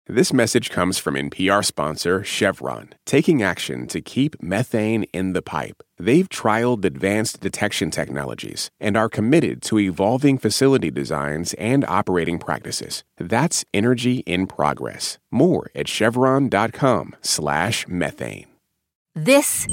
This message comes from NPR sponsor Chevron, taking action to keep methane in the pipe. They've trialed advanced detection technologies and are committed to evolving facility designs and operating practices. That's energy in progress. More at chevron.com/methane. This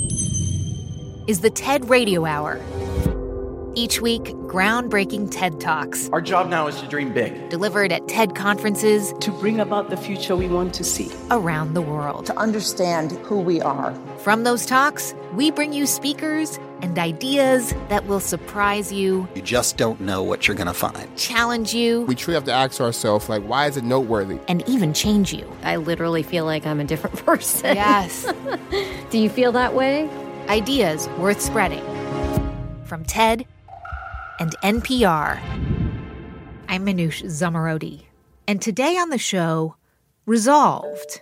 is the TED Radio Hour. Each week, groundbreaking TED Talks. Our job now is to dream big. Delivered at TED conferences. To bring about the future we want to see. Around the world. To understand who we are. From those talks, we bring you speakers and ideas that will surprise you. You just don't know what you're going to find. Challenge you. We truly have to ask ourselves, why is it noteworthy? And even change you. I literally feel like I'm a different person. Yes. Do you feel that way? Ideas worth spreading. From TED and NPR. I'm Manoush Zomorodi. And today on the show, Resolved.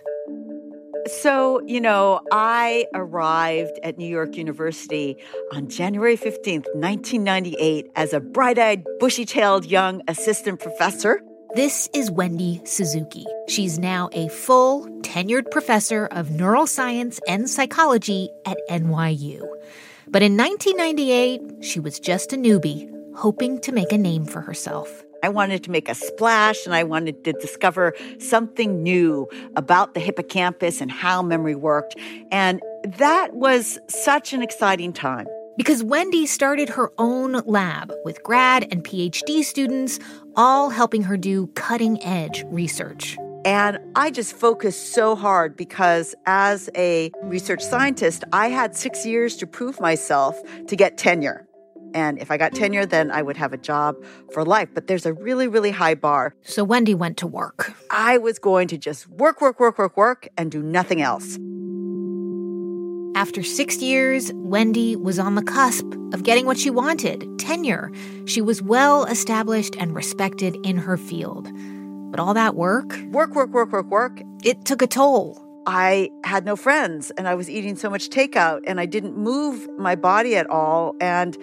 So, I arrived at New York University on January 15th, 1998, as a bright-eyed, bushy-tailed young assistant professor. This is Wendy Suzuki. She's now a full, tenured professor of neuroscience and psychology at NYU. But in 1998, she was just a newbie, hoping to make a name for herself. I wanted to make a splash, and I wanted to discover something new about the hippocampus and how memory worked. And that was such an exciting time. Because Wendy started her own lab with grad and PhD students, all helping her do cutting-edge research. And I just focused so hard because as a research scientist, I had 6 years to prove myself to get tenure. And if I got tenure, then I would have a job for life. But there's a really, really high bar. So Wendy went to work. I was going to just work, and do nothing else. After 6 years, Wendy was on the cusp of getting what she wanted, tenure. She was well established and respected in her field. But all that work, it took a toll. I had no friends, and I was eating so much takeout, and I didn't move my body at all, and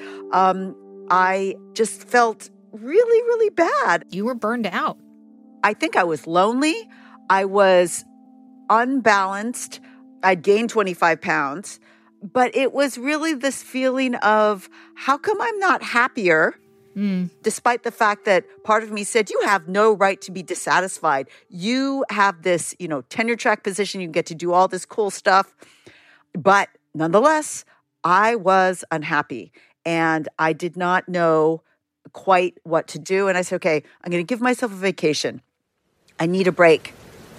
I just felt really, really bad. You were burned out. I think I was lonely. I was unbalanced. I'd gained 25 pounds, but it was really this feeling of, how come I'm not happier? Despite the fact that part of me said, you have no right to be dissatisfied. You have this, tenure track position. You get to do all this cool stuff. But nonetheless, I was unhappy and I did not know quite what to do. And I said, okay, I'm going to give myself a vacation. I need a break.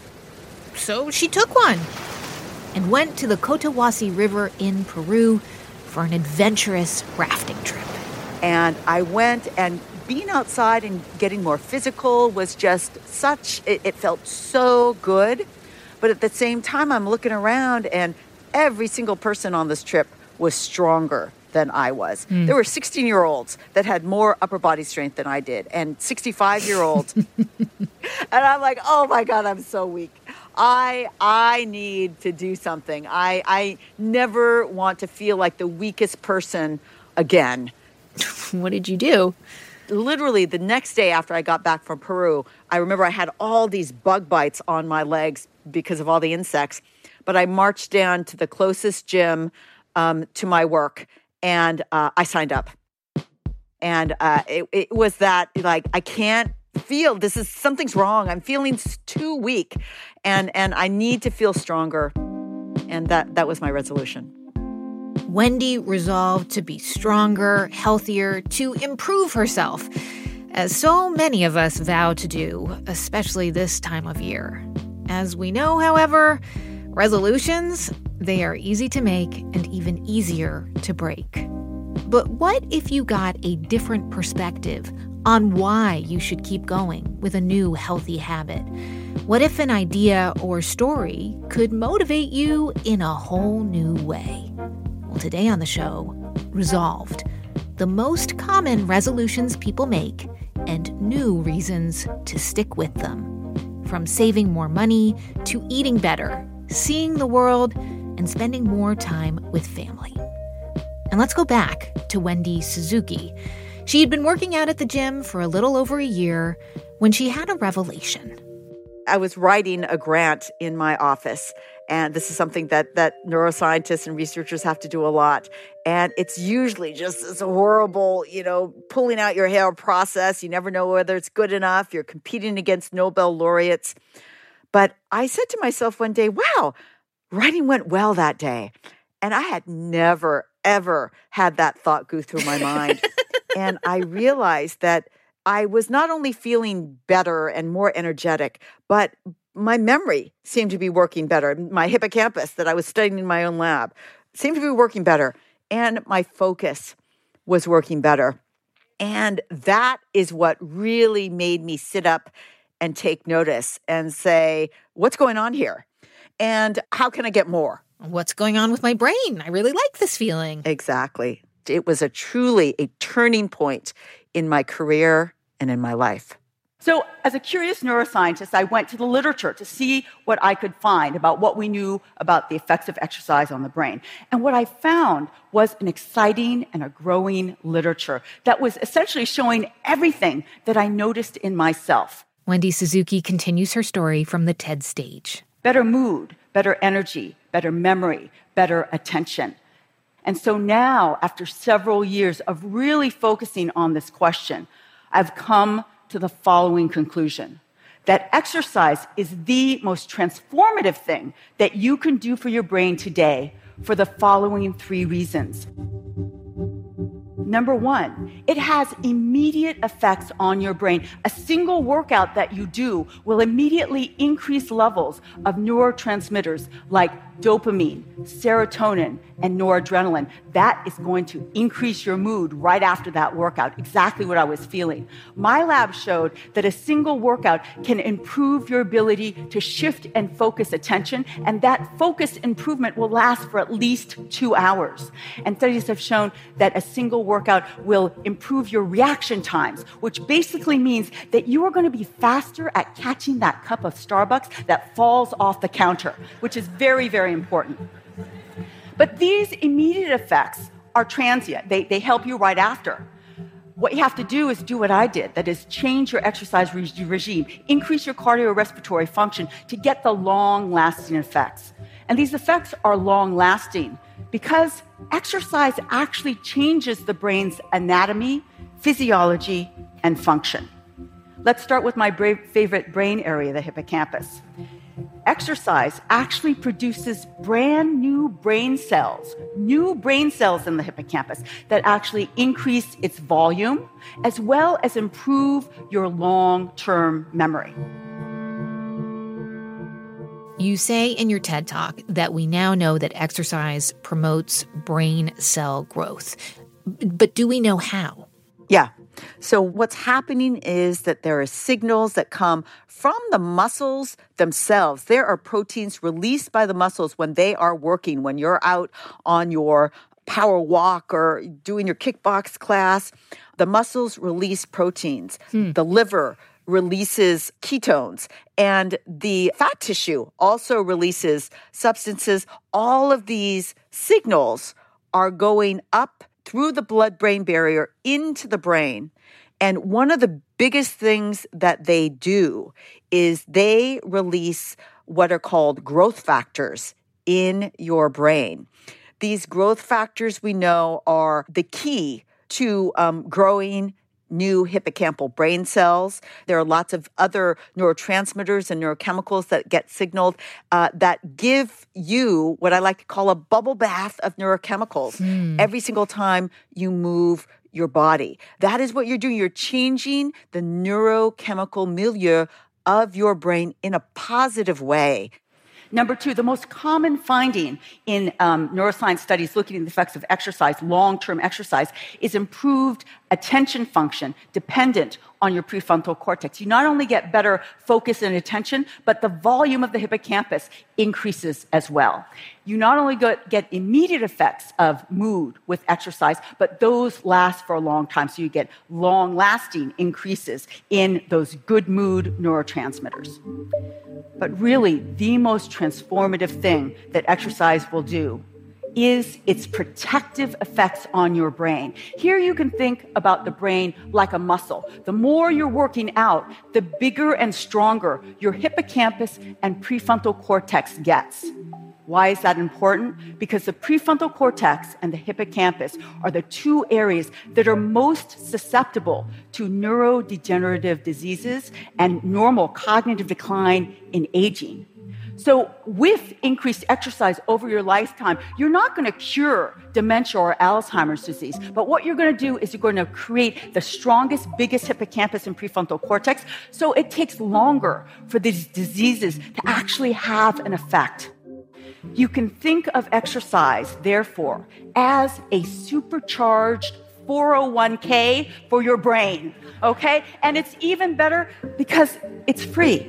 So she took one and went to the Cotahuasi River in Peru for an adventurous rafting trip. And I went, and being outside and getting more physical was just it felt so good. But at the same time, I'm looking around, and every single person on this trip was stronger than I was. There were 16-year-olds that had more upper body strength than I did, and 65-year-olds. And I'm like, oh my God, I'm so weak. I need to do something. I never want to feel like the weakest person again. What did you do? Literally, the next day after I got back from Peru, I remember I had all these bug bites on my legs because of all the insects. But I marched down to the closest gym to my work, and I signed up. And it was that, I can't feel, something's wrong. I'm feeling too weak, and I need to feel stronger. And that was my resolution. Wendy resolved to be stronger, healthier, to improve herself, as so many of us vow to do, especially this time of year. As we know, however, resolutions, they are easy to make and even easier to break. But what if you got a different perspective on why you should keep going with a new healthy habit? What if an idea or story could motivate you in a whole new way? Well, today on the show, Resolved, the most common resolutions people make and new reasons to stick with them. From saving more money to eating better, seeing the world, and spending more time with family. And let's go back to Wendy Suzuki. She had been working out at the gym for a little over a year when she had a revelation. I was writing a grant in my office. And this is something that neuroscientists and researchers have to do a lot. And it's usually just this horrible, pulling out your hair process. You never know whether it's good enough. You're competing against Nobel laureates. But I said to myself one day, wow, writing went well that day. And I had never, ever had that thought go through my mind. And I realized that I was not only feeling better and more energetic, but my memory seemed to be working better. My hippocampus that I was studying in my own lab seemed to be working better. And my focus was working better. And that is what really made me sit up and take notice and say, what's going on here? And how can I get more? What's going on with my brain? I really like this feeling. Exactly. It was truly a turning point in my career and in my life. So as a curious neuroscientist, I went to the literature to see what I could find about what we knew about the effects of exercise on the brain. And what I found was an exciting and a growing literature that was essentially showing everything that I noticed in myself. Wendy Suzuki continues her story from the TED stage. Better mood, better energy, better memory, better attention. And so now, after several years of really focusing on this question, I've come to the following conclusion: that exercise is the most transformative thing that you can do for your brain today for the following 3 reasons. Number 1, it has immediate effects on your brain. A single workout that you do will immediately increase levels of neurotransmitters like dopamine, serotonin, and noradrenaline. That is going to increase your mood right after that workout, exactly what I was feeling. My lab showed that a single workout can improve your ability to shift and focus attention, and that focus improvement will last for at least 2 hours. And studies have shown that a single workout will improve your reaction times, which basically means that you are going to be faster at catching that cup of Starbucks that falls off the counter, which is very, very important. But these immediate effects are transient. They help you right after. What you have to do is do what I did, that is change your exercise regime, increase your cardiorespiratory function to get the long-lasting effects. And these effects are long-lasting because exercise actually changes the brain's anatomy, physiology, and function. Let's start with my favorite brain area, the hippocampus. Exercise actually produces brand new brain cells in the hippocampus that actually increase its volume as well as improve your long-term memory. You say in your TED Talk that we now know that exercise promotes brain cell growth. But do we know how? Yeah. So what's happening is that there are signals that come from the muscles themselves. There are proteins released by the muscles when they are working, when you're out on your power walk or doing your kickbox class. The muscles release proteins. The liver releases ketones, and the fat tissue also releases substances. All of these signals are going up through the blood-brain barrier into the brain. And one of the biggest things that they do is they release what are called growth factors in your brain. These growth factors, we know, are the key to growing new hippocampal brain cells. There are lots of other neurotransmitters and neurochemicals that get signaled that give you what I like to call a bubble bath of neurochemicals every single time you move your body. That is what you're doing. You're changing the neurochemical milieu of your brain in a positive way. Number 2, the most common finding in neuroscience studies looking at the effects of exercise, long-term exercise, is improved attention function dependent on your prefrontal cortex. You not only get better focus and attention, but the volume of the hippocampus increases as well. You not only get immediate effects of mood with exercise, but those last for a long time. So you get long-lasting increases in those good mood neurotransmitters. But really, the most transformative thing that exercise will do is its protective effects on your brain. Here you can think about the brain like a muscle. The more you're working out, the bigger and stronger your hippocampus and prefrontal cortex gets. Why is that important? Because the prefrontal cortex and the hippocampus are the two areas that are most susceptible to neurodegenerative diseases and normal cognitive decline in aging. So with increased exercise over your lifetime, you're not going to cure dementia or Alzheimer's disease. But what you're going to do is you're going to create the strongest, biggest hippocampus and prefrontal cortex. So it takes longer for these diseases to actually have an effect. You can think of exercise, therefore, as a supercharged 401k for your brain, okay? And it's even better because it's free.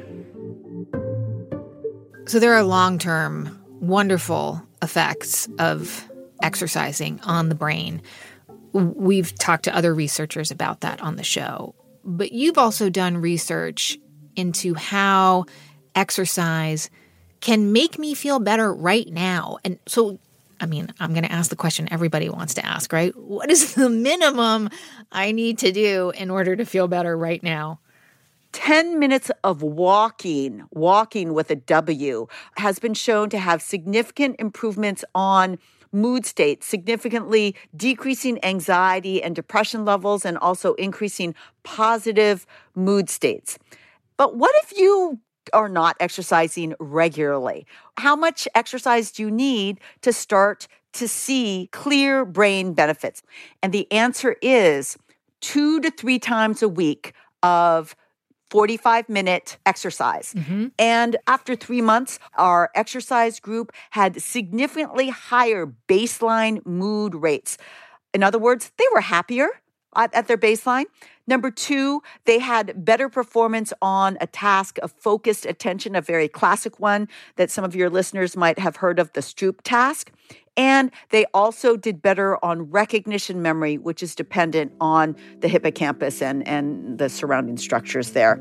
So there are long-term, wonderful effects of exercising on the brain. We've talked to other researchers about that on the show. But you've also done research into how exercise can make me feel better right now. And so, I'm going to ask the question everybody wants to ask, right? What is the minimum I need to do in order to feel better right now? 10 minutes of walking with a W, has been shown to have significant improvements on mood states, significantly decreasing anxiety and depression levels, and also increasing positive mood states. But what if you are not exercising regularly? How much exercise do you need to start to see clear brain benefits? And the answer is 2 to 3 times a week of 45-minute exercise. Mm-hmm. And after 3 months, our exercise group had significantly higher baseline mood rates. In other words, they were happier at their baseline. Number 2, they had better performance on a task of focused attention, a very classic one that some of your listeners might have heard of, the Stroop task. And they also did better on recognition memory, which is dependent on the hippocampus and the surrounding structures there.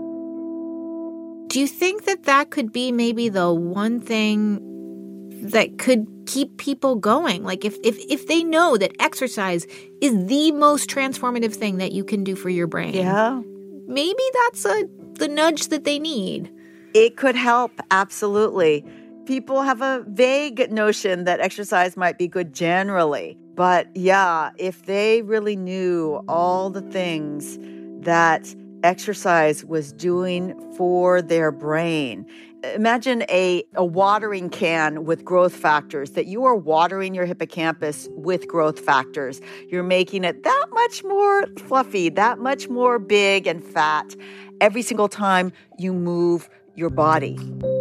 Do you think that could be maybe the one thing that could keep people going? Like if they know that exercise is the most transformative thing that you can do for your brain, yeah, maybe that's the nudge that they need. It could help, absolutely. People have a vague notion that exercise might be good generally. But yeah, if they really knew all the things that exercise was doing for their brain. Imagine a watering can with growth factors, that you are watering your hippocampus with growth factors. You're making it that much more fluffy, that much more big and fat every single time you move your body.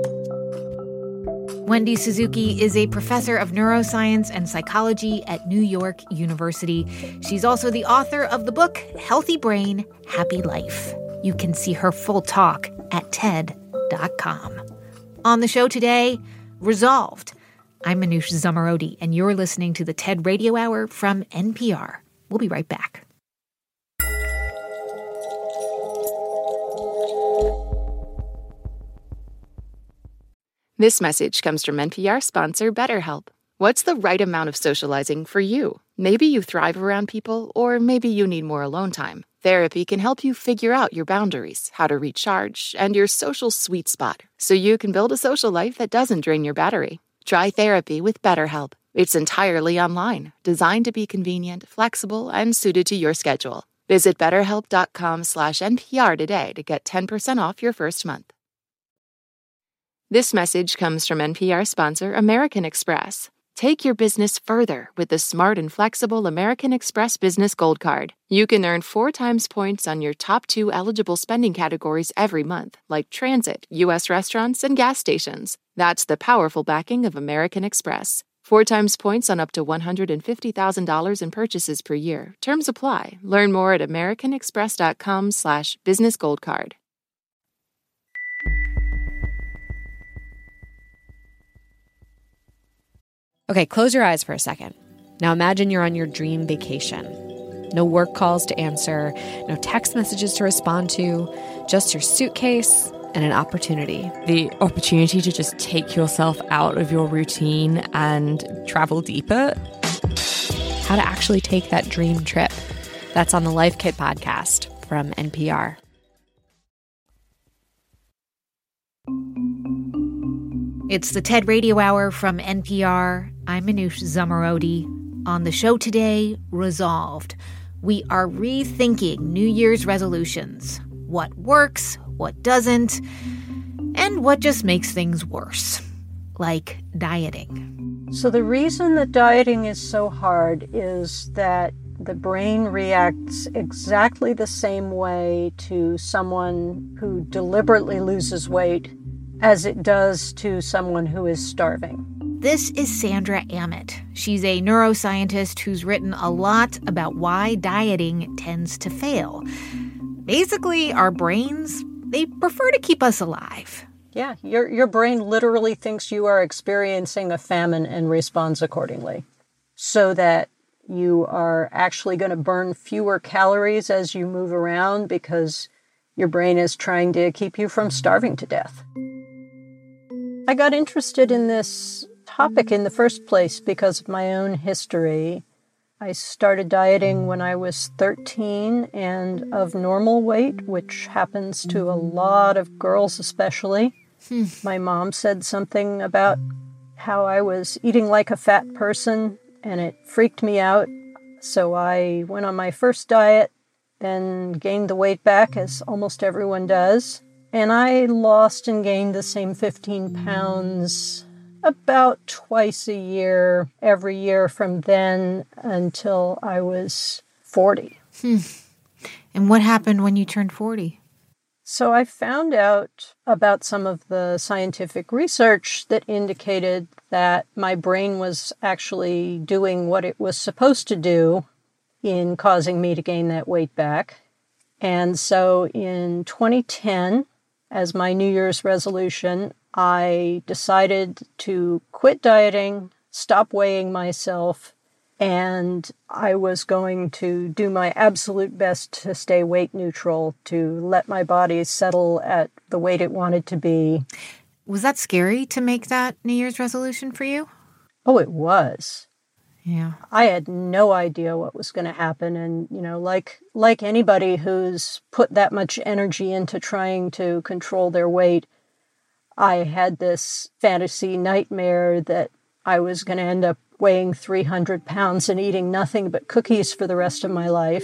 Wendy Suzuki is a professor of neuroscience and psychology at New York University. She's also the author of the book, Healthy Brain, Happy Life. You can see her full talk at TED.com. On the show today, Resolved. I'm Manoush Zomorodi, and you're listening to the TED Radio Hour from NPR. We'll be right back. This message comes from NPR sponsor BetterHelp. What's the right amount of socializing for you? Maybe you thrive around people, or maybe you need more alone time. Therapy can help you figure out your boundaries, how to recharge, and your social sweet spot, so you can build a social life that doesn't drain your battery. Try therapy with BetterHelp. It's entirely online, designed to be convenient, flexible, and suited to your schedule. Visit BetterHelp.com/NPR today to get 10% off your first month. This message comes from NPR sponsor American Express. Take your business further with the smart and flexible American Express Business Gold Card. You can earn 4 times points on your top 2 eligible spending categories every month, like transit, U.S. restaurants, and gas stations. That's the powerful backing of American Express. 4 times points on up to $150,000 in purchases per year. Terms apply. Learn more at americanexpress.com/businessgoldcard. Okay, close your eyes for a second. Now imagine you're on your dream vacation. No work calls to answer, no text messages to respond to, just your suitcase and an opportunity. The opportunity to just take yourself out of your routine and travel deeper. How to actually take that dream trip. That's on the Life Kit podcast from NPR. It's the TED Radio Hour from NPR. I'm Manoush Zomorodi. On the show today, Resolved. We are rethinking New Year's resolutions. What works, what doesn't, and what just makes things worse. Like dieting. So the reason that dieting is so hard is that the brain reacts exactly the same way to someone who deliberately loses weight as it does to someone who is starving. This is Sandra Ament. She's a neuroscientist who's written a lot about why dieting tends to fail. Basically, our brains, they prefer to keep us alive. Yeah, your brain literally thinks you are experiencing a famine and responds accordingly, so that you are actually going to burn fewer calories as you move around because your brain is trying to keep you from starving to death. I got interested in this topic in the first place because of my own history. I started dieting when I was 13 and of normal weight, which happens to a lot of girls especially. My mom said something about how I was eating like a fat person, and it freaked me out. So I went on my first diet, then gained the weight back, as almost everyone does. And I lost and gained the same 15 pounds about twice a year, every year from then until I was 40. And what happened when you turned 40? So I found out about some of the scientific research that indicated that my brain was actually doing what it was supposed to do in causing me to gain that weight back. And so in 2010, as my New Year's resolution, I decided to quit dieting, stop weighing myself, and I was going to do my absolute best to stay weight neutral, to let my body settle at the weight it wanted to be. Was that scary to make that New Year's resolution for you? Oh, it was. Yeah. I had no idea what was going to happen. And, like anybody who's put that much energy into trying to control their weight, I had this fantasy nightmare that I was going to end up weighing 300 pounds and eating nothing but cookies for the rest of my life.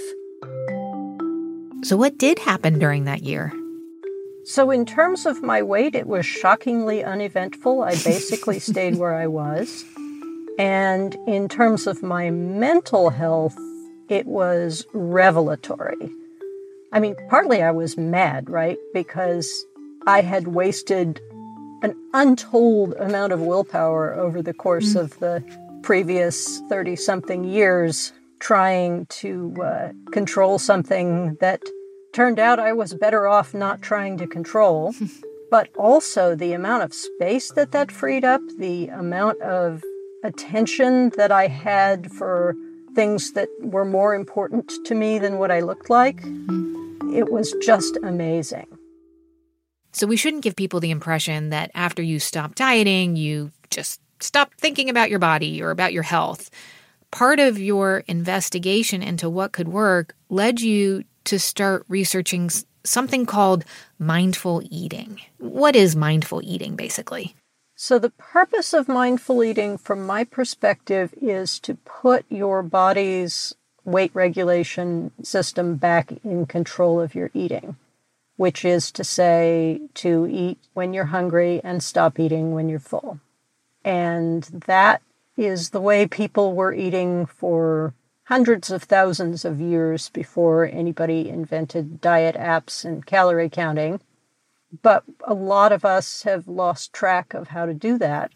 So what did happen during that year? So in terms of my weight, it was shockingly uneventful. I basically stayed where I was. And in terms of my mental health, it was revelatory. I mean, partly I was mad, right? Because I had wasted an untold amount of willpower over the course of the previous 30-something years trying to control something that turned out I was better off not trying to control. But also the amount of space that freed up, the amount of attention that I had for things that were more important to me than what I looked like. It was just amazing. So we shouldn't give people the impression that after you stop dieting, you just stop thinking about your body or about your health. Part of your investigation into what could work led you to start researching something called mindful eating. What is mindful eating, basically? So the purpose of mindful eating, from my perspective, is to put your body's weight regulation system back in control of your eating, which is to say to eat when you're hungry and stop eating when you're full. And that is the way people were eating for hundreds of thousands of years before anybody invented diet apps and calorie counting. But a lot of us have lost track of how to do that.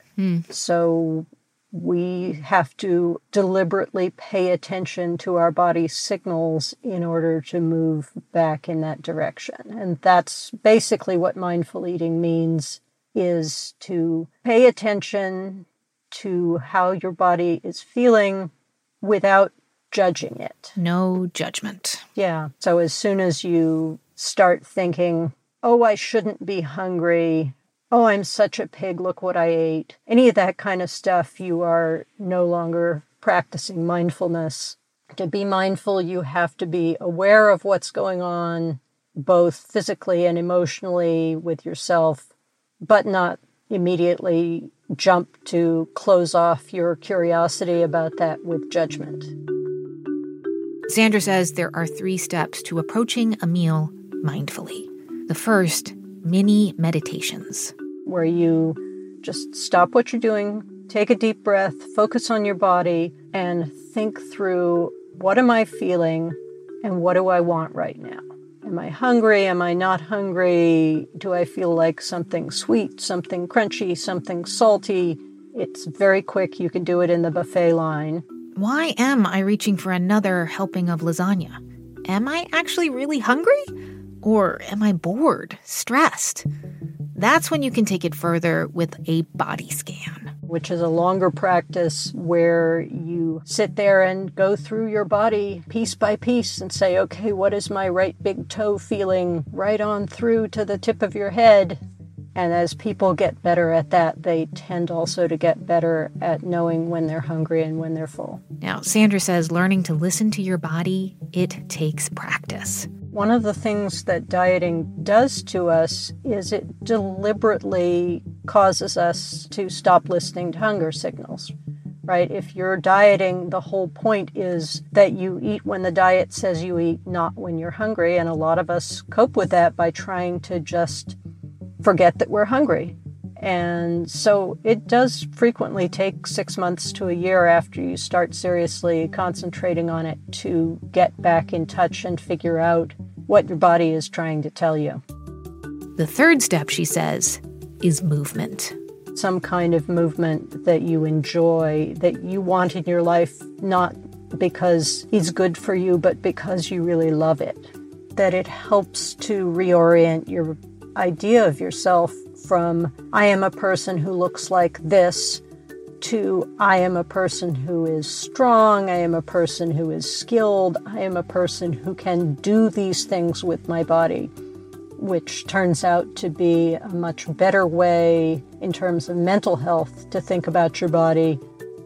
So we have to deliberately pay attention to our body's signals in order to move back in that direction. And that's basically what mindful eating means, is to pay attention to how your body is feeling without judging it. No judgment. Yeah. So as soon as you start thinking, oh, I shouldn't be hungry. Oh, I'm such a pig, look what I ate. Any of that kind of stuff, you are no longer practicing mindfulness. To be mindful, you have to be aware of what's going on, both physically and emotionally with yourself, but not immediately jump to close off your curiosity about that with judgment. Sandra says there are 3 steps to approaching a meal mindfully. The first, mini meditations. Where you just stop what you're doing, take a deep breath, focus on your body, and think through, what am I feeling and what do I want right now? Am I hungry? Am I not hungry? Do I feel like something sweet, something crunchy, something salty? It's very quick. You can do it in the buffet line. Why am I reaching for another helping of lasagna? Am I actually really hungry? Or am I bored, stressed? That's when you can take it further with a body scan. Which is a longer practice where you sit there and go through your body piece by piece and say, okay, what is my right big toe feeling right on through to the tip of your head? And as people get better at that, they tend also to get better at knowing when they're hungry and when they're full. Now, Sandra says learning to listen to your body, it takes practice. One of the things that dieting does to us is it deliberately causes us to stop listening to hunger signals, right? If you're dieting, the whole point is that you eat when the diet says you eat, not when you're hungry. And a lot of us cope with that by trying to just forget that we're hungry. And so it does frequently take 6 months to a year after you start seriously concentrating on it to get back in touch and figure out what your body is trying to tell you. The third step, she says, is movement. Some kind of movement that you enjoy, that you want in your life, not because it's good for you, but because you really love it. That it helps to reorient your idea of yourself from, I am a person who looks like this, to I am a person who is strong, I am a person who is skilled, I am a person who can do these things with my body, which turns out to be a much better way in terms of mental health to think about your body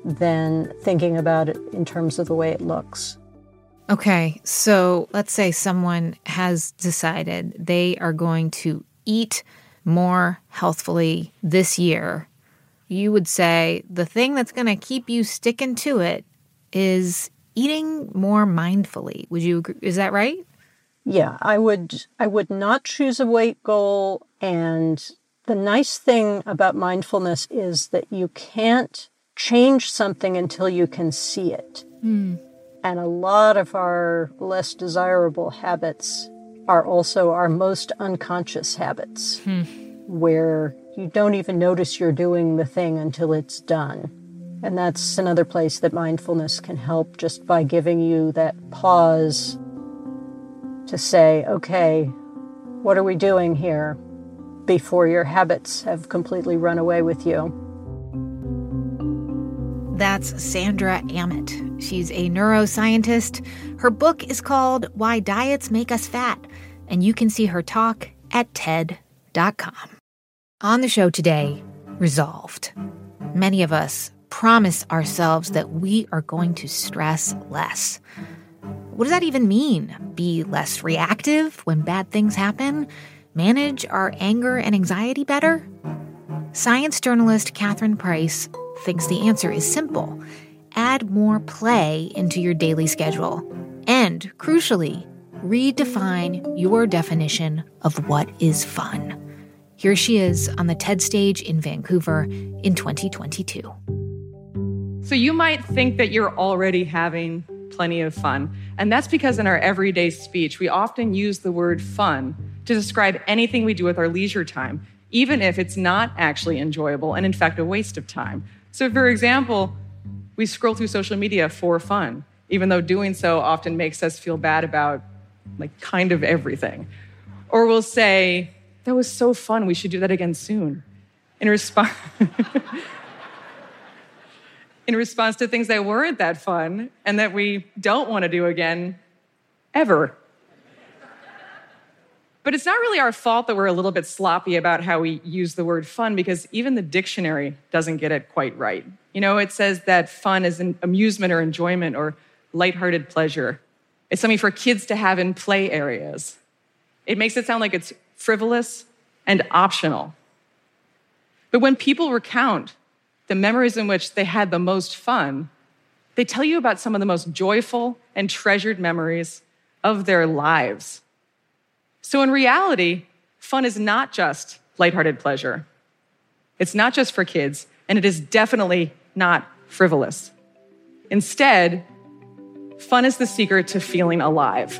than thinking about it in terms of the way it looks. Okay, so let's say someone has decided they are going to eat more healthfully this year. You would say the thing that's going to keep you sticking to it is eating more mindfully. Would you agree? Is that right? Yeah, I would not choose a weight goal. And the nice thing about mindfulness is that you can't change something until you can see it. And a lot of our less desirable habits are also our most unconscious habits, where you don't even notice you're doing the thing until it's done. And that's another place that mindfulness can help, just by giving you that pause to say, okay, what are we doing here, before your habits have completely run away with you. That's Sandra Aamodt. She's a neuroscientist. Her book is called Why Diets Make Us Fat, and you can see her talk at TED.com. On the show today, resolved. Many of us promise ourselves that we are going to stress less. What does that even mean? Be less reactive when bad things happen? Manage our anger and anxiety better? Science journalist Catherine Price thinks the answer is simple. Add more play into your daily schedule. And, crucially, redefine your definition of what is fun. Here she is on the TED stage in Vancouver in 2022. So you might think that you're already having plenty of fun. And that's because in our everyday speech, we often use the word fun to describe anything we do with our leisure time, even if it's not actually enjoyable and, in fact, a waste of time. So, for example, we scroll through social media for fun, even though doing so often makes us feel bad about, kind of everything. Or we'll say, that was so fun, we should do that again soon. In response to things that weren't that fun and that we don't want to do again, ever. But it's not really our fault that we're a little bit sloppy about how we use the word fun, because even the dictionary doesn't get it quite right. It says that fun is an amusement or enjoyment or lighthearted pleasure. It's something for kids to have in play areas. It makes it sound like it's frivolous and optional. But when people recount the memories in which they had the most fun, they tell you about some of the most joyful and treasured memories of their lives. So in reality, fun is not just lighthearted pleasure. It's not just for kids, and it is definitely not frivolous. Instead, fun is the secret to feeling alive.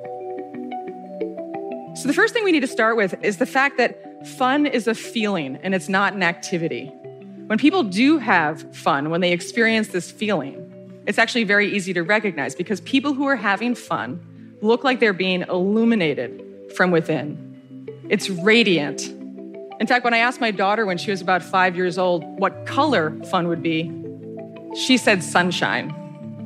So the first thing we need to start with is the fact that fun is a feeling and it's not an activity. When people do have fun, when they experience this feeling, it's actually very easy to recognize, because people who are having fun look like they're being illuminated from within. It's radiant. In fact, when I asked my daughter when she was about 5 years old what color fun would be, she said sunshine.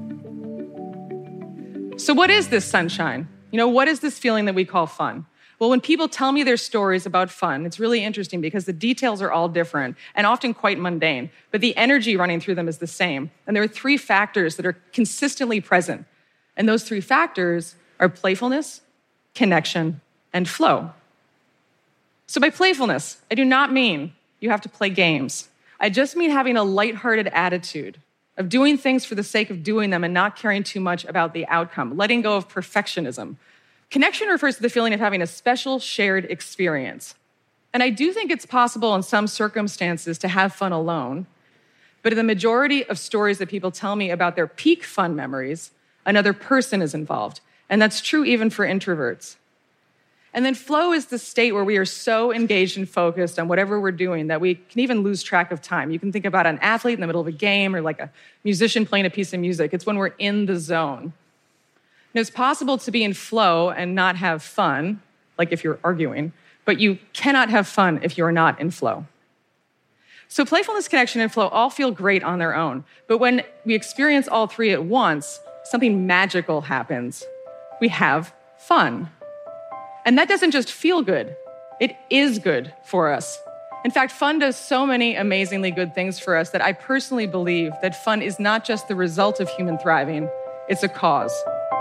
So what is this sunshine? What is this feeling that we call fun? Well, when people tell me their stories about fun, it's really interesting because the details are all different and often quite mundane, but the energy running through them is the same. And there are 3 factors that are consistently present. And those 3 factors are playfulness, connection, and flow. So by playfulness, I do not mean you have to play games. I just mean having a lighthearted attitude of doing things for the sake of doing them and not caring too much about the outcome, letting go of perfectionism. Connection refers to the feeling of having a special shared experience. And I do think it's possible in some circumstances to have fun alone, but in the majority of stories that people tell me about their peak fun memories, another person is involved. And that's true even for introverts. And then flow is the state where we are so engaged and focused on whatever we're doing that we can even lose track of time. You can think about an athlete in the middle of a game or like a musician playing a piece of music. It's when we're in the zone. And it's possible to be in flow and not have fun, like if you're arguing, but you cannot have fun if you're not in flow. So playfulness, connection, and flow all feel great on their own. But when we experience all 3 at once, something magical happens. We have fun. And that doesn't just feel good, it is good for us. In fact, fun does so many amazingly good things for us that I personally believe that fun is not just the result of human thriving, it's a cause.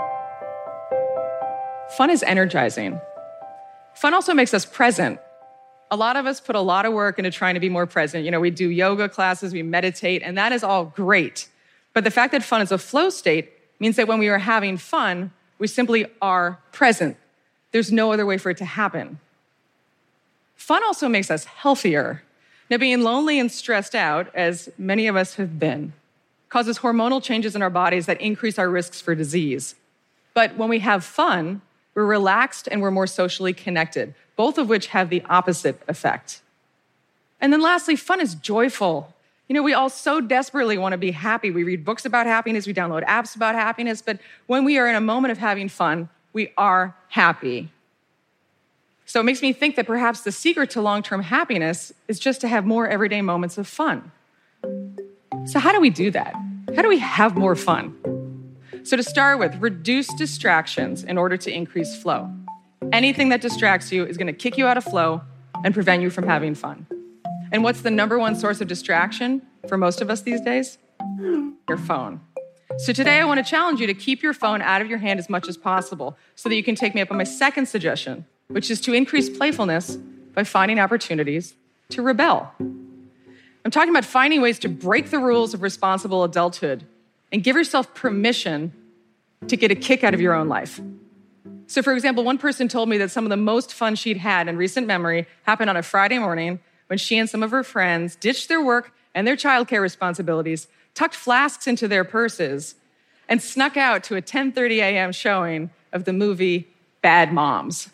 Fun is energizing. Fun also makes us present. A lot of us put a lot of work into trying to be more present. We do yoga classes, we meditate, and that is all great. But the fact that fun is a flow state means that when we are having fun, we simply are present. There's no other way for it to happen. Fun also makes us healthier. Now, being lonely and stressed out, as many of us have been, causes hormonal changes in our bodies that increase our risks for disease. But when we have fun, we're relaxed and we're more socially connected, both of which have the opposite effect. And then lastly, fun is joyful. We all so desperately want to be happy. We read books about happiness, we download apps about happiness, but when we are in a moment of having fun, we are happy. So it makes me think that perhaps the secret to long-term happiness is just to have more everyday moments of fun. So how do we do that? How do we have more fun? So to start with, reduce distractions in order to increase flow. Anything that distracts you is going to kick you out of flow and prevent you from having fun. And what's the number one source of distraction for most of us these days? Your phone. So today I want to challenge you to keep your phone out of your hand as much as possible so that you can take me up on my second suggestion, which is to increase playfulness by finding opportunities to rebel. I'm talking about finding ways to break the rules of responsible adulthood and give yourself permission to get a kick out of your own life. So for example, one person told me that some of the most fun she'd had in recent memory happened on a Friday morning when she and some of her friends ditched their work and their childcare responsibilities, tucked flasks into their purses, and snuck out to a 10:30 a.m. showing of the movie Bad Moms.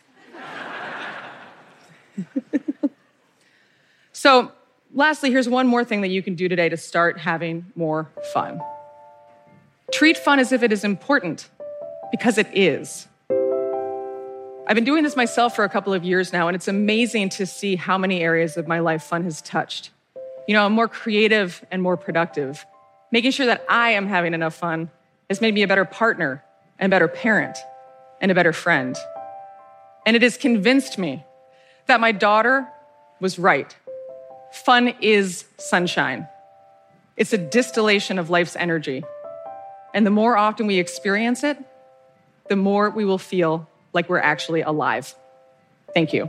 So lastly, here's one more thing that you can do today to start having more fun. Treat fun as if it is important, because it is. I've been doing this myself for a couple of years now, and it's amazing to see how many areas of my life fun has touched. I'm more creative and more productive. Making sure that I am having enough fun has made me a better partner, and a better parent, and a better friend. And it has convinced me that my daughter was right. Fun is sunshine. It's a distillation of life's energy. And the more often we experience it, the more we will feel like we're actually alive. Thank you.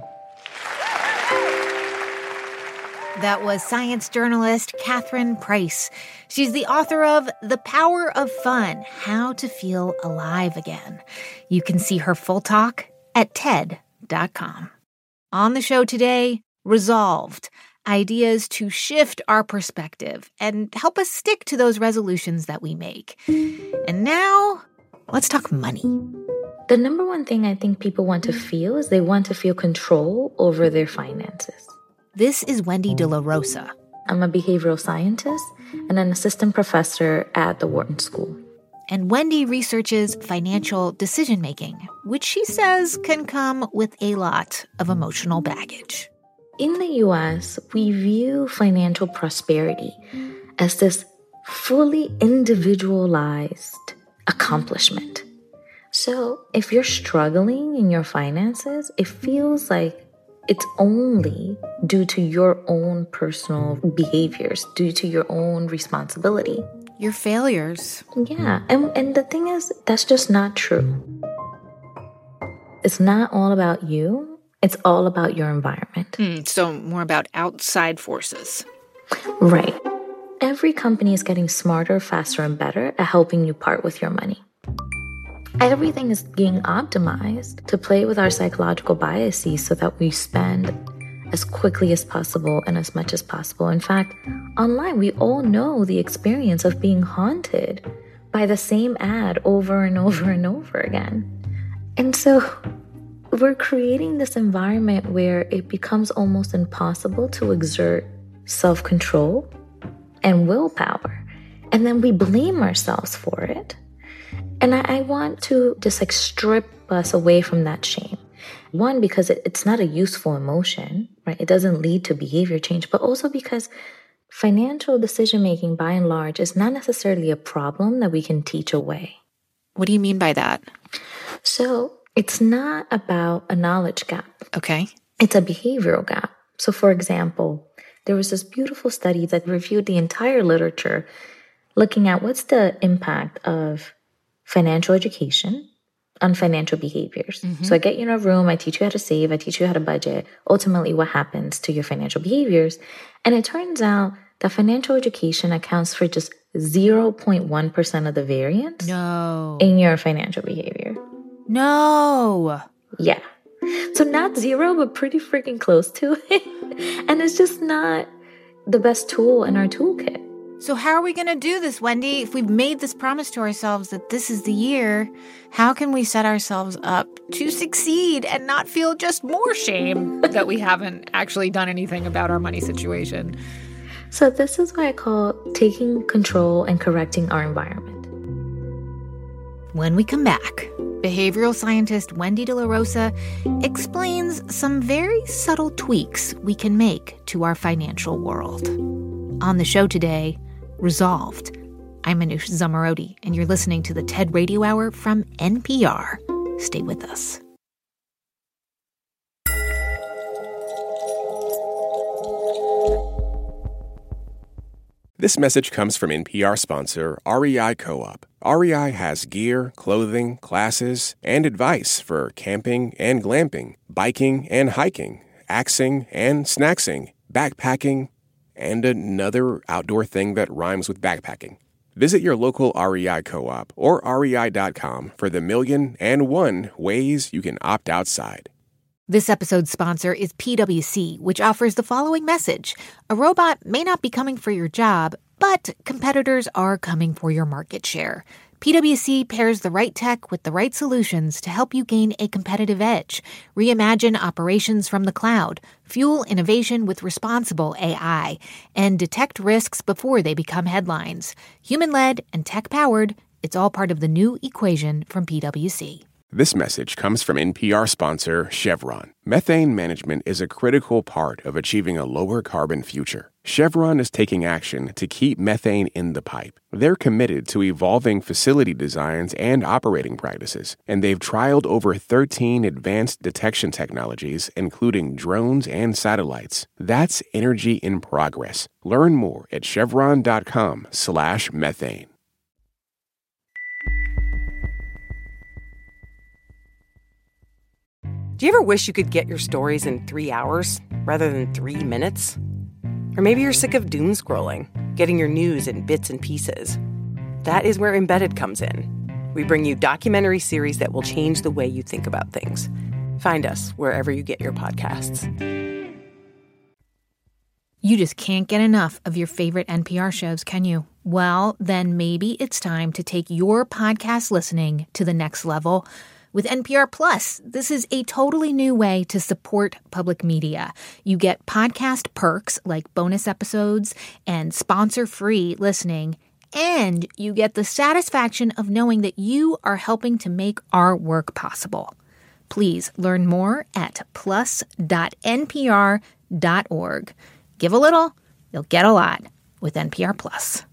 That was science journalist Catherine Price. She's the author of The Power of Fun, How to Feel Alive Again. You can see her full talk at TED.com. On the show today, Resolved, ideas to shift our perspective and help us stick to those resolutions that we make. And now, let's talk money. The number one thing I think people want to feel is they want to feel control over their finances. This is Wendy De La Rosa. I'm a behavioral scientist and an assistant professor at the Wharton School. And Wendy researches financial decision-making, which she says can come with a lot of emotional baggage. In the U.S., we view financial prosperity as this fully individualized accomplishment. So if you're struggling in your finances, it feels like it's only due to your own personal behaviors, due to your own responsibility. Your failures. Yeah, and the thing is, that's just not true. It's not all about you. It's all about your environment. So more about outside forces. Right. Every company is getting smarter, faster, and better at helping you part with your money. Everything is being optimized to play with our psychological biases so that we spend as quickly as possible and as much as possible. In fact, online, we all know the experience of being haunted by the same ad over and over and over again. And so we're creating this environment where it becomes almost impossible to exert self-control and willpower. And then we blame ourselves for it. And I want to just strip us away from that shame. One, because it's not a useful emotion, right? It doesn't lead to behavior change, but also because financial decision-making, by and large, is not necessarily a problem that we can teach away. What do you mean by that? So it's not about a knowledge gap. Okay. It's a behavioral gap. So for example, there was this beautiful study that reviewed the entire literature looking at what's the impact of financial education on financial behaviors. Mm-hmm. So I get you in a room, I teach you how to save, I teach you how to budget, ultimately what happens to your financial behaviors. And it turns out that financial education accounts for just 0.1% of the variance in your financial behavior. No. Yeah. So not zero, but pretty freaking close to it. And it's just not the best tool in our toolkit. So how are we going to do this, Wendy? If we've made this promise to ourselves that this is the year, how can we set ourselves up to succeed and not feel just more shame that we haven't actually done anything about our money situation? So this is what I call taking control and correcting our environment. When we come back, behavioral scientist Wendy De La Rosa explains some very subtle tweaks we can make to our financial world. On the show today, Resolved. I'm Manoush Zomorodi, and you're listening to the TED Radio Hour from NPR. Stay with us. This message comes from NPR sponsor REI Co-op. REI has gear, clothing, classes, and advice for camping and glamping, biking and hiking, axing and snacksing, backpacking, and another outdoor thing that rhymes with backpacking. Visit your local REI Co-op or rei.com for the 1,000,001 ways you can opt outside. This episode's sponsor is PwC, which offers the following message. A robot may not be coming for your job, but competitors are coming for your market share. PwC pairs the right tech with the right solutions to help you gain a competitive edge, reimagine operations from the cloud, fuel innovation with responsible AI, and detect risks before they become headlines. Human-led and tech-powered, it's all part of the new equation from PwC. This message comes from NPR sponsor Chevron. Methane management is a critical part of achieving a lower carbon future. Chevron is taking action to keep methane in the pipe. They're committed to evolving facility designs and operating practices, and they've trialed over 13 advanced detection technologies, including drones and satellites. That's energy in progress. Learn more at chevron.com/methane. Do you ever wish you could get your stories in 3 hours rather than 3 minutes? Or maybe you're sick of doom scrolling, getting your news in bits and pieces. That is where Embedded comes in. We bring you documentary series that will change the way you think about things. Find us wherever you get your podcasts. You just can't get enough of your favorite NPR shows, can you? Well, then maybe it's time to take your podcast listening to the next level. With NPR Plus, this is a totally new way to support public media. You get podcast perks like bonus episodes and sponsor-free listening, and you get the satisfaction of knowing that you are helping to make our work possible. Please learn more at plus.npr.org. Give a little, you'll get a lot with NPR Plus.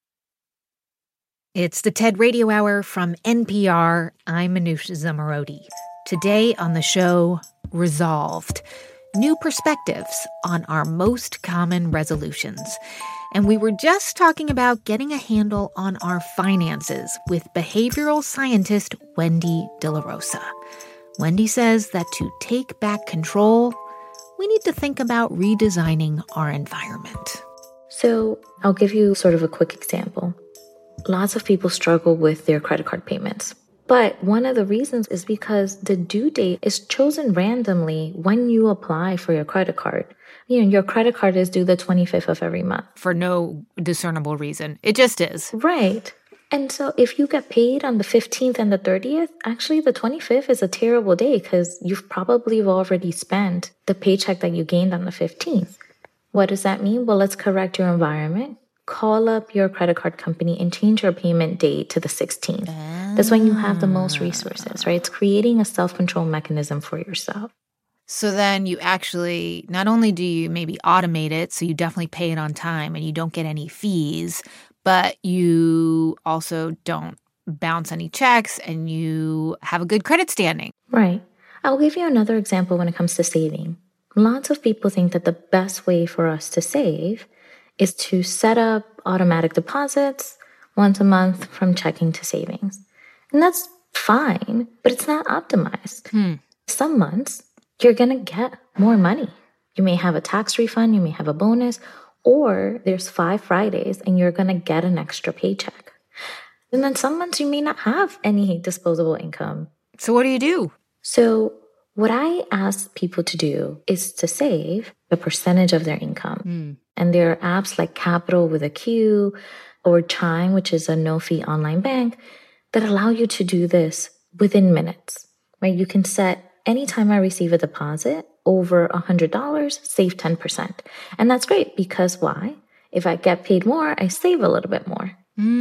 It's the TED Radio Hour from NPR. I'm Manoush Zomorodi. Today on the show, Resolved. New perspectives on our most common resolutions. And we were just talking about getting a handle on our finances with behavioral scientist Wendy De La Rosa. Wendy says that to take back control, we need to think about redesigning our environment. So I'll give you sort of a quick example. Lots of people struggle with their credit card payments. But one of the reasons is because the due date is chosen randomly when you apply for your credit card. You know, your credit card is due the 25th of every month. For no discernible reason. It just is. Right. And so if you get paid on the 15th and the 30th, actually the 25th is a terrible day because you've probably already spent the paycheck that you gained on the 15th. What does that mean? Well, let's correct your environment. Call up your credit card company and change your payment date to the 16th. That's when you have the most resources, right? It's creating a self-control mechanism for yourself. So then you actually, not only do you maybe automate it, so you definitely pay it on time and you don't get any fees, but you also don't bounce any checks and you have a good credit standing. Right. I'll give you another example when it comes to saving. Lots of people think that the best way for us to save is to set up automatic deposits once a month from checking to savings. And that's fine, but it's not optimized. Some months, you're going to get more money. You may have a tax refund, you may have a bonus, or there's 5 Fridays and you're going to get an extra paycheck. And then some months you may not have any disposable income. So what do you do? So what I ask people to do is to save a percentage of their income. And there are apps like Capital with a Q or Chime, which is a no-fee online bank, that allow you to do this within minutes, right? You can set anytime I receive a deposit over $100, save 10%. And that's great because why? If I get paid more, I save a little bit more.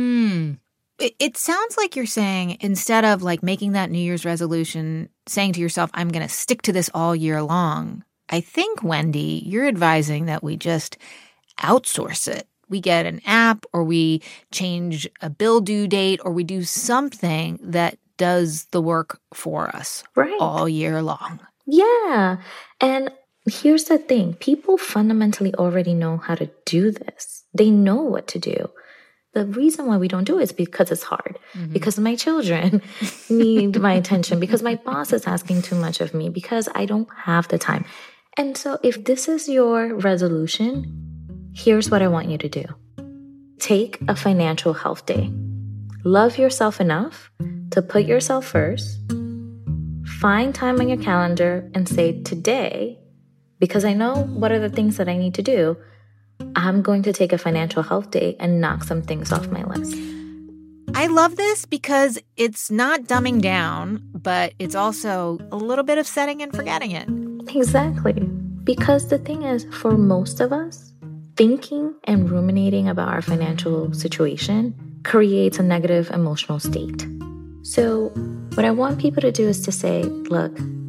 It sounds like you're saying instead of like making that New Year's resolution, saying to yourself, I'm going to stick to this all year long. I think, Wendy, you're advising that we just outsource it. We get an app or we change a bill due date or we do something that does the work for us all year long. Yeah. And here's the thing. People fundamentally already know how to do this. They know what to do. The reason why we don't do it is because it's hard, because my children need my attention, because my boss is asking too much of me, because I don't have the time. And so if this is your resolution, here's what I want you to do. Take a financial health day. Love yourself enough to put yourself first. Find time on your calendar and say, today, because I know what are the things that I need to do, I'm going to take a financial health day and knock some things off my list. I love this because it's not dumbing down, but it's also a little bit of setting and forgetting it. Exactly. Because the thing is, for most of us, thinking and ruminating about our financial situation creates a negative emotional state. So what I want people to do is to say, look,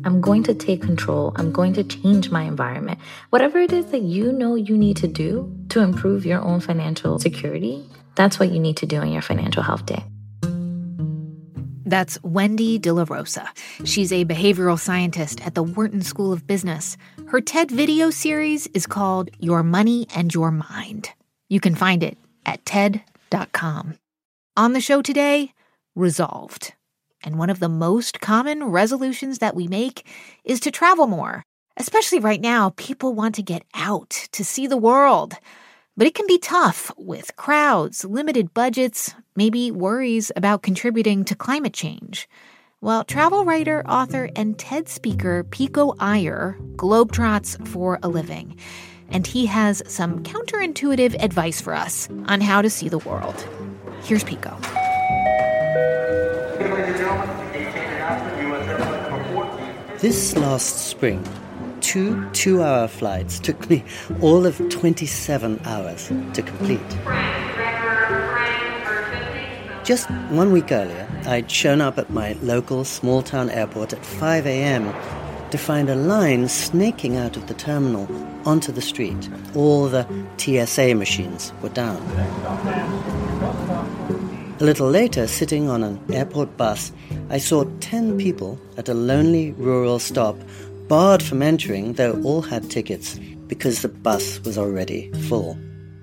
I'm going to take control. I'm going to change my environment. Whatever it is that you know you need to do to improve your own financial security, that's what you need to do on your Financial Health Day. That's Wendy De La Rosa. She's a behavioral scientist at the Wharton School of Business. Her TED video series is called Your Money and Your Mind. You can find it at TED.com. On the show today, resolved. And one of the most common resolutions that we make is to travel more. Especially right now, people want to get out, to see the world. But it can be tough with crowds, limited budgets, maybe worries about contributing to climate change. Well, travel writer, author, and TED speaker Pico Iyer globetrots for a living. And he has some counterintuitive advice for us on how to see the world. Here's Pico. This last spring, 2 two-hour flights took me all of 27 hours to complete. Just 1 week earlier, I'd shown up at my local small-town airport at 5 a.m. to find a line snaking out of the terminal onto the street. All the TSA machines were down. A little later, sitting on an airport bus, I saw 10 people at a lonely rural stop, barred from entering, though all had tickets, because the bus was already full.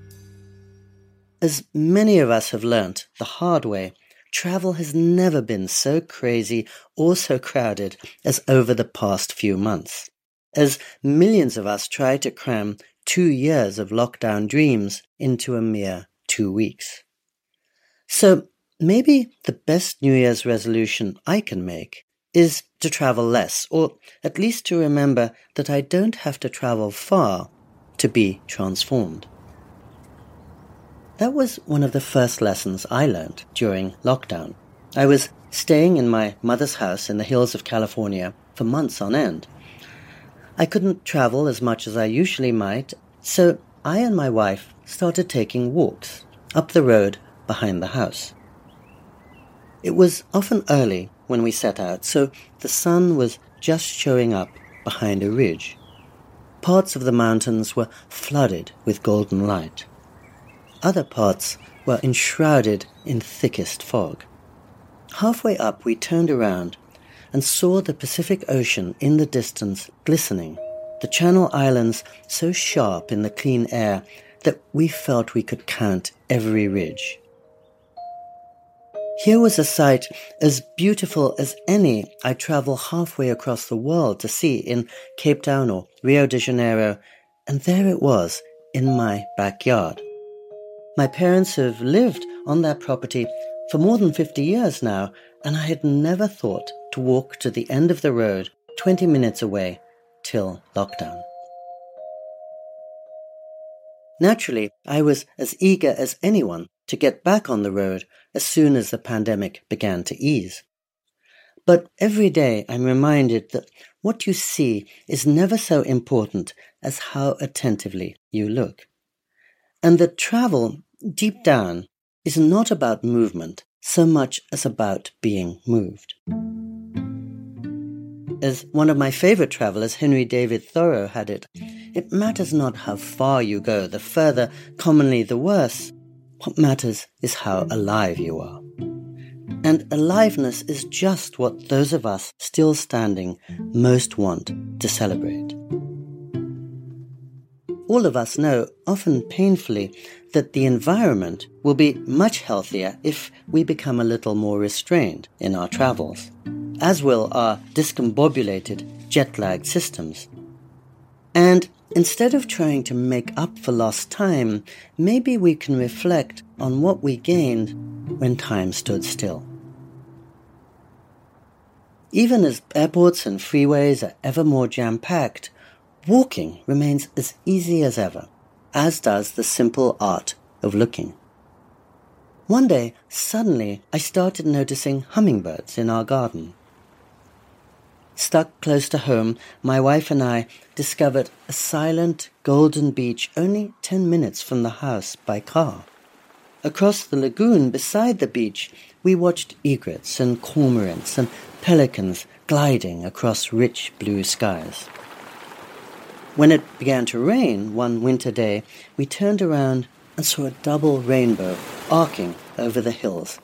As many of us have learnt the hard way, travel has never been so crazy or so crowded as over the past few months, as millions of us try to cram 2 years of lockdown dreams into a mere 2 weeks. So maybe the best New Year's resolution I can make is to travel less, or at least to remember that I don't have to travel far to be transformed. That was one of the first lessons I learned during lockdown. I was staying in my mother's house in the hills of California for months on end. I couldn't travel as much as I usually might, so I and my wife started taking walks up the road behind the house. It was often early when we set out, so the sun was just showing up behind a ridge. Parts of the mountains were flooded with golden light. Other parts were enshrouded in thickest fog. Halfway up, we turned around and saw the Pacific Ocean in the distance glistening, the Channel Islands so sharp in the clean air that we felt we could count every ridge. Here was a sight as beautiful as any I travel halfway across the world to see in Cape Town or Rio de Janeiro, and there it was in my backyard. My parents have lived on that property for more than 50 years now, and I had never thought to walk to the end of the road 20 minutes away till lockdown. Naturally, I was as eager as anyone to get back on the road as soon as the pandemic began to ease. But every day I'm reminded that what you see is never so important as how attentively you look. And that travel, deep down, is not about movement so much as about being moved. As one of my favorite travelers, Henry David Thoreau, had it, it matters not how far you go, the further, commonly the worse. What matters is how alive you are. And aliveness is just what those of us still standing most want to celebrate. All of us know, often painfully, that the environment will be much healthier if we become a little more restrained in our travels, as will our discombobulated, jet-lagged systems. And instead of trying to make up for lost time, maybe we can reflect on what we gained when time stood still. Even as airports and freeways are ever more jam-packed, walking remains as easy as ever, as does the simple art of looking. One day, suddenly, I started noticing hummingbirds in our garden. Stuck close to home, my wife and I discovered a silent, golden beach only 10 minutes from the house by car. Across the lagoon beside the beach, we watched egrets and cormorants and pelicans gliding across rich blue skies. When it began to rain one winter day, we turned around and saw a double rainbow arcing over the hills.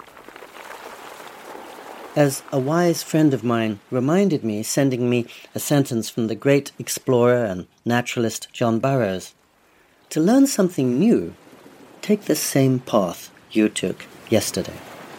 As a wise friend of mine reminded me, sending me a sentence from the great explorer and naturalist John Burroughs, to learn something new, take the same path you took yesterday.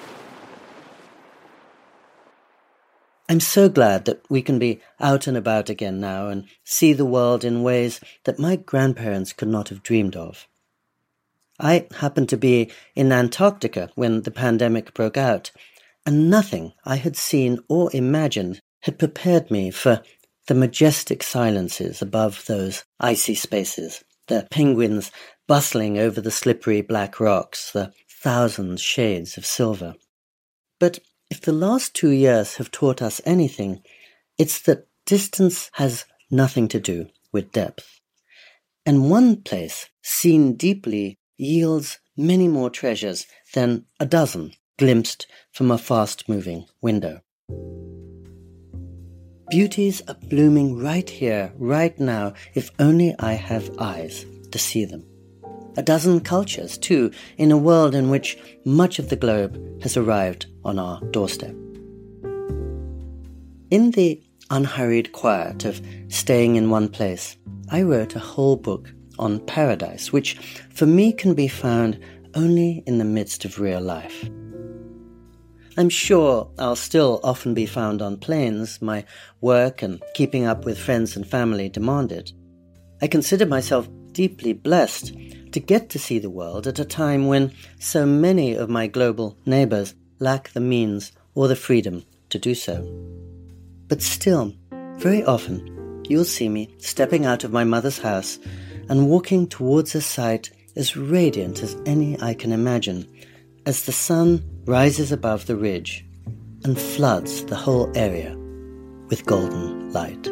I'm so glad that we can be out and about again now and see the world in ways that my grandparents could not have dreamed of. I happened to be in Antarctica when the pandemic broke out, and nothing I had seen or imagined had prepared me for the majestic silences above those icy spaces, the penguins bustling over the slippery black rocks, the thousand shades of silver. But if the last 2 years have taught us anything, it's that distance has nothing to do with depth. And one place, seen deeply, yields many more treasures than a dozen glimpsed from a fast-moving window. Beauties are blooming right here, right now, if only I have eyes to see them. A dozen cultures, too, in a world in which much of the globe has arrived on our doorstep. In the unhurried quiet of staying in one place, I wrote a whole book on paradise, which for me can be found only in the midst of real life. I'm sure I'll still often be found on planes, my work and keeping up with friends and family demand it. I consider myself deeply blessed to get to see the world at a time when so many of my global neighbors lack the means or the freedom to do so. But still, very often, you'll see me stepping out of my mother's house and walking towards a sight as radiant as any I can imagine, as the sun rises above the ridge and floods the whole area with golden light.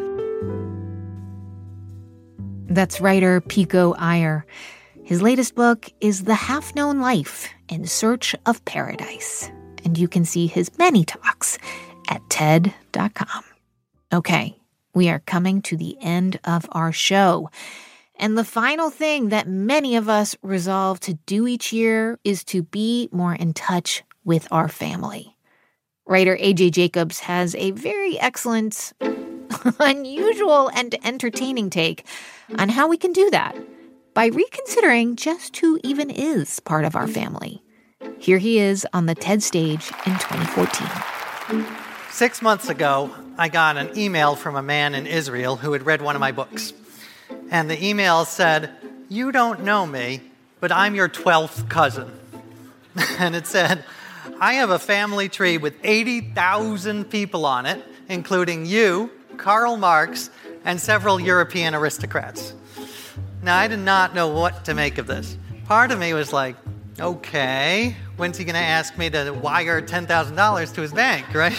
That's writer Pico Iyer. His latest book is The Half-Known Life in Search of Paradise, and you can see his many talks at TED.com. Okay, we are coming to the end of our show, and the final thing that many of us resolve to do each year is to be more in touch with our family. Writer A.J. Jacobs has a very excellent, unusual, and entertaining take on how we can do that by reconsidering just who even is part of our family. Here he is on the TED stage in 2014. 6 months ago, I got an email from a man in Israel who had read one of my books. And the email said, "You don't know me, but I'm your 12th cousin." And it said, "I have a family tree with 80,000 people on it, including you, Karl Marx, and several European aristocrats." Now, I did not know what to make of this. Part of me was like, okay, when's he going to ask me to wire $10,000 to his bank, right?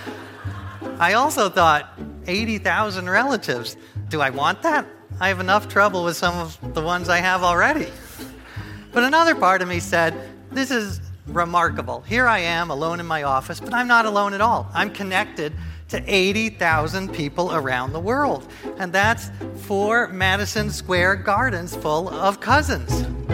I also thought, 80,000 relatives. Do I want that? I have enough trouble with some of the ones I have already. But another part of me said, this is remarkable. Here I am alone in my office, but I'm not alone at all. I'm connected to 80,000 people around the world. And that's 4 Madison Square Gardens full of cousins.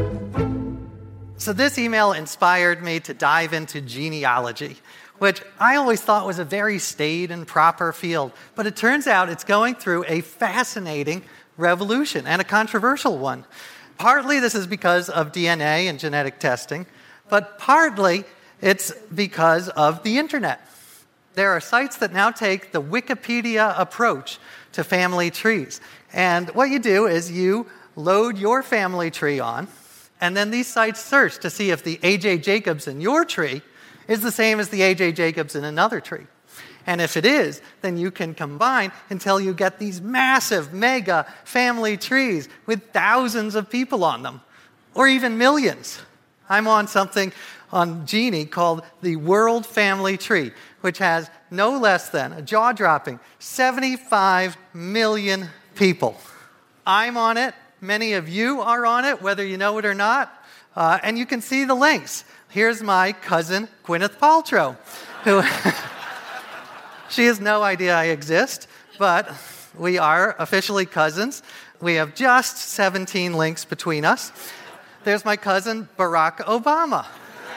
So this email inspired me to dive into genealogy, which I always thought was a very staid and proper field. But it turns out it's going through a fascinating revolution, and a controversial one. Partly this is because of DNA and genetic testing, but partly it's because of the internet. There are sites that now take the Wikipedia approach to family trees. And what you do is you load your family tree on, and then these sites search to see if the A.J. Jacobs in your tree is the same as the A.J. Jacobs in another tree. And if it is, then you can combine until you get these massive, mega family trees with thousands of people on them, or even millions. I'm on something on Genie called the World Family Tree, which has no less than a jaw-dropping 75 million people. I'm on it. Many of you are on it, whether you know it or not. And you can see the links. Here's my cousin, Gwyneth Paltrow, who... She has no idea I exist, but we are officially cousins. We have just 17 links between us. There's my cousin, Barack Obama.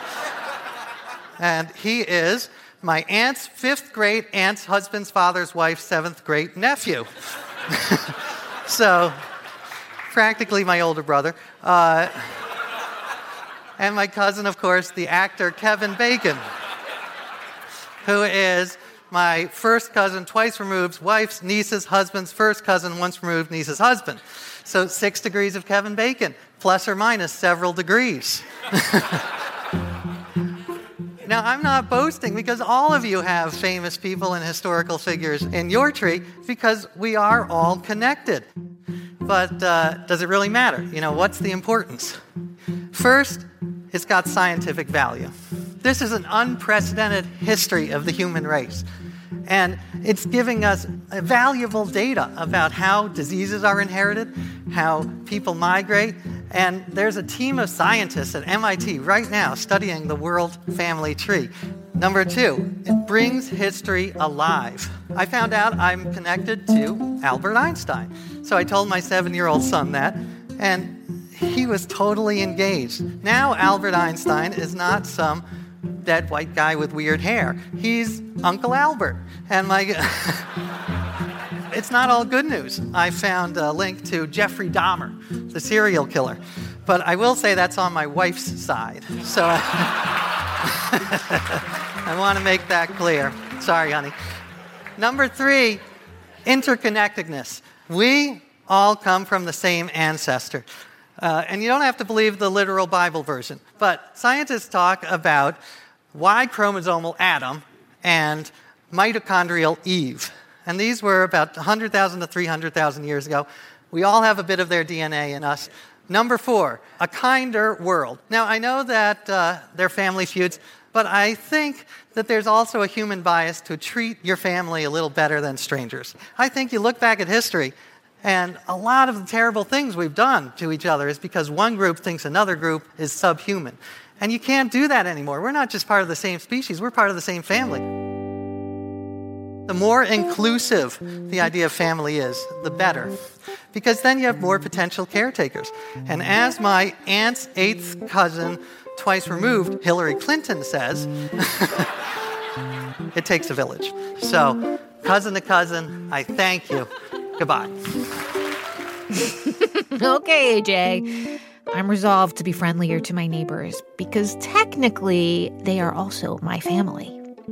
And he is my aunt's 5th great aunt's husband's father's wife's 7th great nephew. So, practically my older brother. And my cousin, of course, the actor Kevin Bacon, who is my first cousin, twice removed, wife's niece's husband's first cousin, once removed, niece's husband. So 6 degrees of Kevin Bacon, plus or minus several degrees. Now, I'm not boasting because all of you have famous people and historical figures in your tree because we are all connected. But does it really matter? What's the importance? First, it's got scientific value. This is an unprecedented history of the human race. And it's giving us valuable data about how diseases are inherited, how people migrate. And there's a team of scientists at MIT right now studying the world family tree. Number 2, it brings history alive. I found out I'm connected to Albert Einstein. So I told my 7-year-old son that, and he was totally engaged. Now Albert Einstein is not some dead white guy with weird hair. He's Uncle Albert. And it's not all good news. I found a link to Jeffrey Dahmer, the serial killer. But I will say that's on my wife's side. So I want to make that clear. Sorry, honey. Number 3, interconnectedness. We all come from the same ancestor. And you don't have to believe the literal Bible version. But scientists talk about Y-chromosomal Adam and mitochondrial Eve. And these were about 100,000 to 300,000 years ago. We all have a bit of their DNA in us. Number 4, a kinder world. Now, I know that they're family feuds, but I think that there's also a human bias to treat your family a little better than strangers. I think you look back at history, and a lot of the terrible things we've done to each other is because one group thinks another group is subhuman. And you can't do that anymore. We're not just part of the same species, we're part of the same family. The more inclusive the idea of family is, the better. Because then you have more potential caretakers. And as my aunt's 8th cousin, twice removed, Hillary Clinton says, it takes a village. So, cousin to cousin, I thank you. Goodbye. Okay, AJ. I'm resolved to be friendlier to my neighbors because technically they are also my family.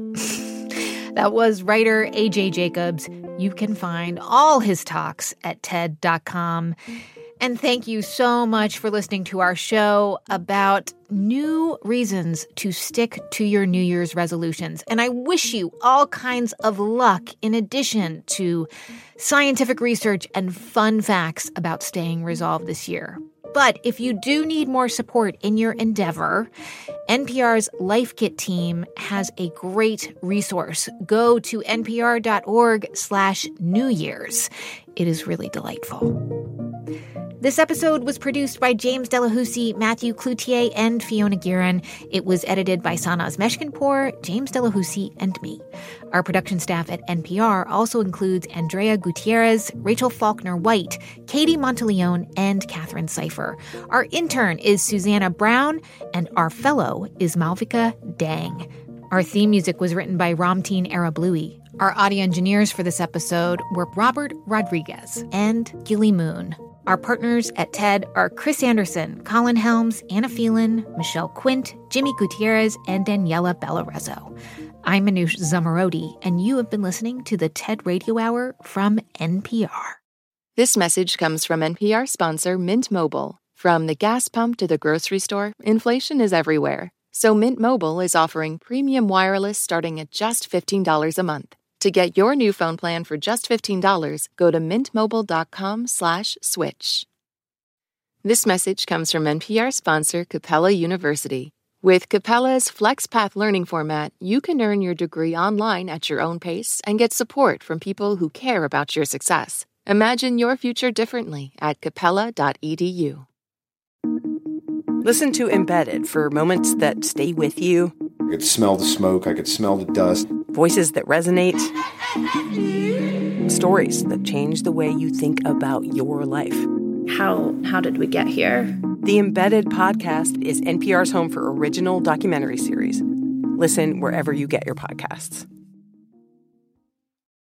That was writer AJ Jacobs. You can find all his talks at TED.com. And thank you so much for listening to our show about new reasons to stick to your New Year's resolutions. And I wish you all kinds of luck in addition to scientific research and fun facts about staying resolved this year. But if you do need more support in your endeavor, NPR's Life Kit team has a great resource. Go to npr.org/New Year's. It is really delightful. This episode was produced by James Delahousie, Matthew Cloutier, and Fiona Guerin. It was edited by Sanaz Meshkinpour, James Delahousie, and me. Our production staff at NPR also includes Andrea Gutierrez, Rachel Faulkner-White, Katie Monteleone, and Catherine Cipher. Our intern is Susanna Brown, and our fellow is Malvika Dang. Our theme music was written by Ramteen Arablouei. Our audio engineers for this episode were Robert Rodriguez and Gilly Moon. Our partners at TED are Chris Anderson, Colin Helms, Anna Phelan, Michelle Quint, Jimmy Gutierrez, and Daniela Bellarezo. I'm Manoush Zomorodi, and you have been listening to the TED Radio Hour from NPR. This message comes from NPR sponsor Mint Mobile. From the gas pump to the grocery store, inflation is everywhere. So Mint Mobile is offering premium wireless starting at just $15 a month. To get your new phone plan for just $15, go to mintmobile.com/switch. This message comes from NPR sponsor Capella University. With Capella's FlexPath learning format, you can earn your degree online at your own pace and get support from people who care about your success. Imagine your future differently at capella.edu. Listen to Embedded for moments that stay with you. I could smell the smoke. I could smell the dust. Voices that resonate. Stories that change the way you think about your life. How did we get here? The Embedded podcast is NPR's home for original documentary series. Listen wherever you get your podcasts.